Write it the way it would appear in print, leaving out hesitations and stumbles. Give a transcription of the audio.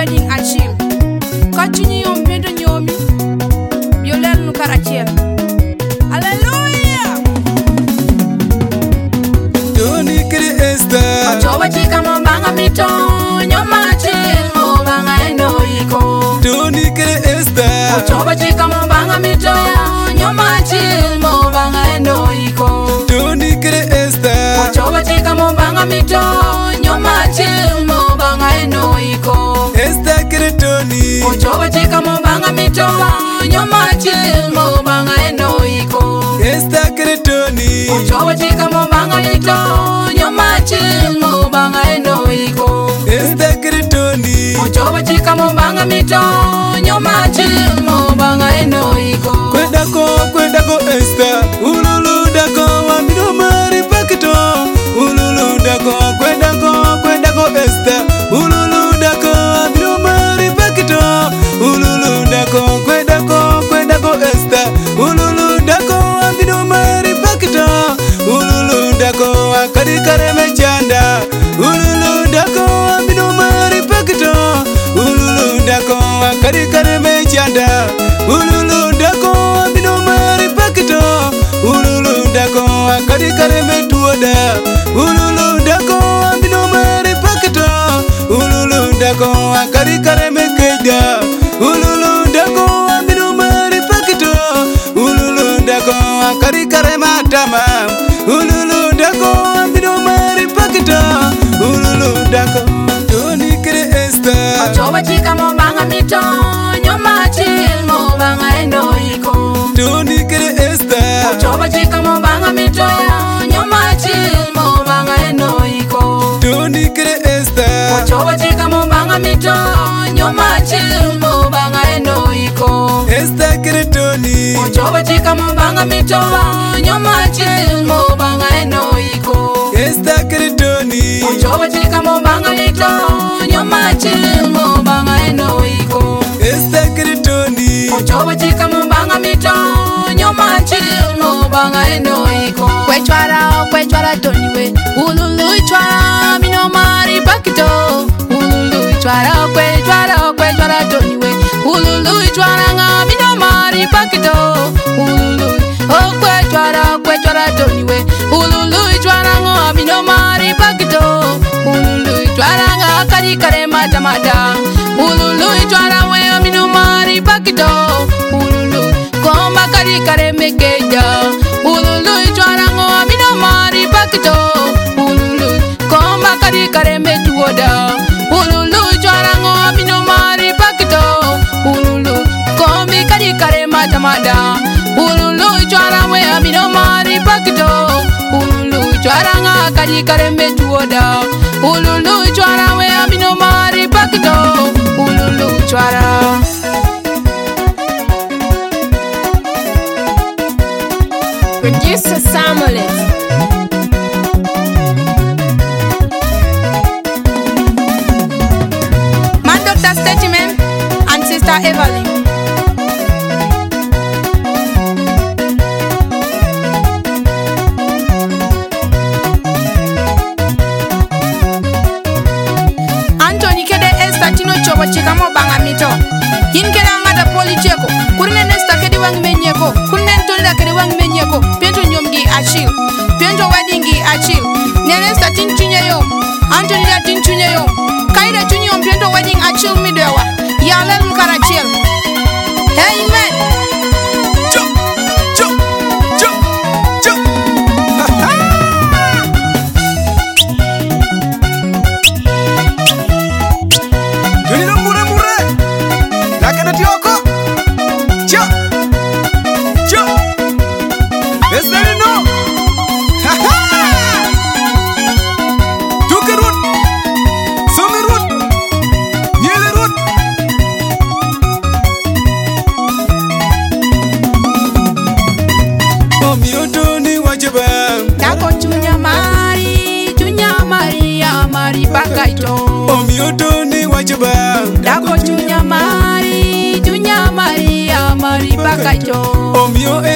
wedding achim. Kachunyi yom pendo nyomi. Biolel nu karachiel. Hallelujah. Tony kiri Esther. Ochoba chika mbanga mito. Nyoma achil mo banga eno iko. Tony kiri Esther. Ochoba chika mbanga mito. Nyoma achil mo banga eno iko. Tony kiri Esther. Ochoba chika mbanga mito. Nyoma achil mo banga eno iko. Esther kiri Tony. Ochoba chika mbanga mito. Nyoma achil mo banga eno iko. Esther kiri Tony. Ochoba chika mbanga mito. Nyoma achil mo banga eno iko. Esther kiri Tony. Ochoba chika mbanga mito. Nyoma achil mo banga eno iko. Kwedako Esther. Ululu dako wamino mari pakito. Ululu dako kwedako Esther. Ululu dako wamino mari pakito. Ululu dako kwedako Esther. Ululu dako wamino mari pakito. Ululu dako akari kareme chanda. Ululu dako wamino mari pakito. Ululu dako akari kareme chanda. Ululu dako wamino mari pakito. Ululu dako akari kareme tuoda. Ululu dako wamino mari pakito. Ululu dako akari kareme keida. Ululu dako wamino mari pakito. Ululu dako akari kareme atama. Ululu dako wamino mari pakito. Ululu dako Tony kiri Esther. Ochoba chika mbanga mito. Nyoma achil mo banga eno iko. Tony kiri Esther. Ochoba chika mbanga mito. Nyoma achil mo banga eno iko. Tony kiri Esther. Ochoba chika mbanga mito. Nyoma achil mo banga eno iko. Esther kiri Tony. Ochoba chika mbanga mito. Nyoma achil mo banga eno iko. Esther kiri Tony. Ochoba chika mbanga mito. Nyoma achil mo banga eno iko. Esther kiri Tony. Ochoba chika mbanga mito. Nyoma achil mo banga eno iko. Kwechwara Tony we. Ululu ichwara mino mari pakito. Ululu ichwara kwechwara Tony we. Ululu ichwara nga mino mari pakito. Ululu oh kwechwara Tony we. Ululu ichwara nga mino mari pakito. Ululu ichwara nga kari kare mata. Ululu ichwara we mino mari pakito. Ululu komba kari kare mekeja. Ululu ichwara nga mino mari pakito. Ululu komba kari kare metuoda. Ululu ichwara nga mino mari pakito. Ululu kombi kari kare mata. Ululu ichwara we mino mari pakito. Ululu ichwara nga kari kare metuoda. Ululu ichwara we mino mari pakito. Ululu ichwara. Producer Samuelis. Man Dr. Statement and Sister Evelyn. Anthony kede Esther tino chobo chika mo banga mito. Yin kede angada poli cheko. Kurne Esther kede wangi menyeko. Kurne Tolda kede wangi menyeko. Pento nyomgi achil. Pento weddingi achil. Nene Esther tin chunye yom. Anthony da tin chunye yom. Kaida chunye yom pento wedding achil midewa. Yalel mkarachil. Amen. Dako chunya mari pakaito. Omio Tony wajiba. Dako chunya mari pakaito. Omio